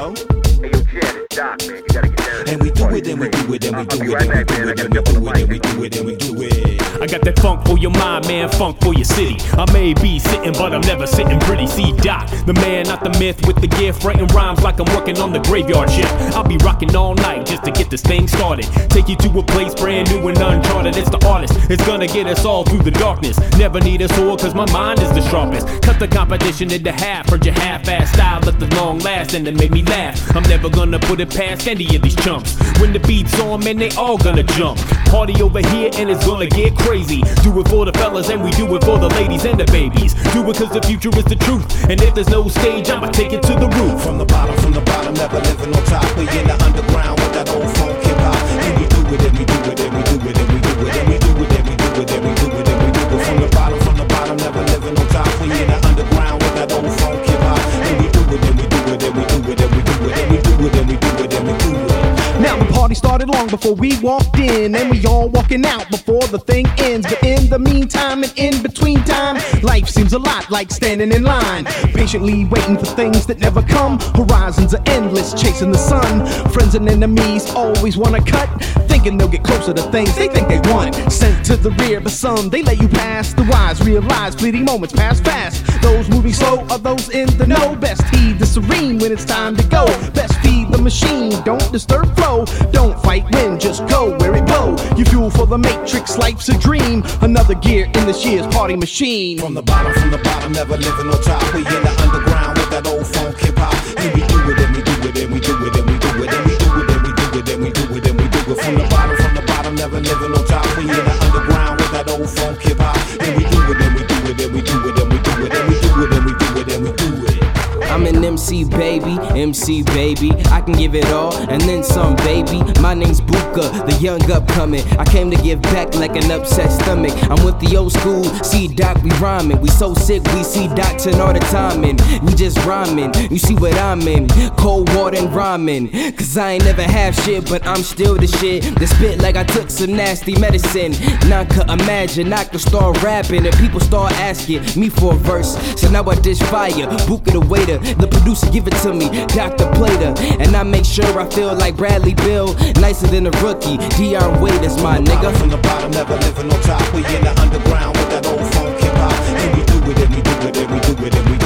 yo. Hey, yo, Chad, it's Doc, man. You gotta get down. And we do it, and we do it, and we do it, and we do it, and we do it, and we do it, and we do it. I got that funk for your mind, man, funk for your city. I may be sitting, but I'm never sitting pretty. See Doc, the man, not the myth, with the gift, writing rhymes like I'm working on the graveyard shift. I'll be rocking all night just to get this thing started. Take you to a place brand new and uncharted. It's the artist, it's gonna get us all through the darkness. Never need a sword, cause my mind is the sharpest. Cut the competition into half, heard your half-ass style at the long last, and it made me laugh. I'm never gonna put it past any of these chumps. When the beat's on, man, they all gonna jump. Party over here and it's gonna get crazy. Do it for the fellas and we do it for the ladies and the babies. Do it cause the future is the truth. And if there's no stage, I'ma take it to the roof. From the bottom, never living on top. We in the underground with that old funk hip hop. And we do it, and we do it, and we do it, and we do it, and we do it, and we do it, and we do it, and we do it. From the bottom, never living on top. We in the underground with that old funk hip hop. And we do it, and we do it, and we do it, and we do it, and we do it, and we do it, and we do it. Now the party started long before we walked in, and we all walking out before the thing ends. But in the meantime and in between time, life seems a lot like standing in line, patiently waiting for things that never come. Horizons are endless, chasing the sun. Friends and enemies always wanna cut, thinking they'll get closer to things they think they want. Sent to the rear, but some they let you pass. The wise realize fleeting moments pass fast. Those moving slow are those in the know. Best heed the serene when it's time to go. Best feed the machine, don't disturb flow. Don't fight when, just go where it blow. You fuel for the matrix, life's a dream. Another gear in this year's party machine. From the bottom, never living on top. We in the underground with that old funk hip hop. And we do it, and we do it, and we do it, and we do it, and we do it, and we do it, and we do it, and we do it. From the bottom, never living on top. We in the underground with that old funk hip hop. And we do it, and we do it, and we do it, and we do it, and we do it, and we do it, and we do it. I'm an MC baby, I can give it all and then some, baby. My name's Buka, the young upcoming. I came to give back like an upset stomach. I'm with the old school, see Doc, we rhyming. We so sick, we see Docs in all the timing. We just rhyming, you see what I'm in. Cold water and rhyming. Cause I ain't never have shit, but I'm still the shit. That spit like I took some nasty medicine. Now I could imagine I could start rapping and people start asking me for a verse. So now I dish fire, Buka the waiter. The producer give it to me, Dr. Plater. And I make sure I feel like Bradley Bill, nicer than a rookie, Dion Waiters, my nigga. From the bottom, never living on top. We in the underground with that old funk hip hop. And we do it, and we do it, and we do it, and we do it.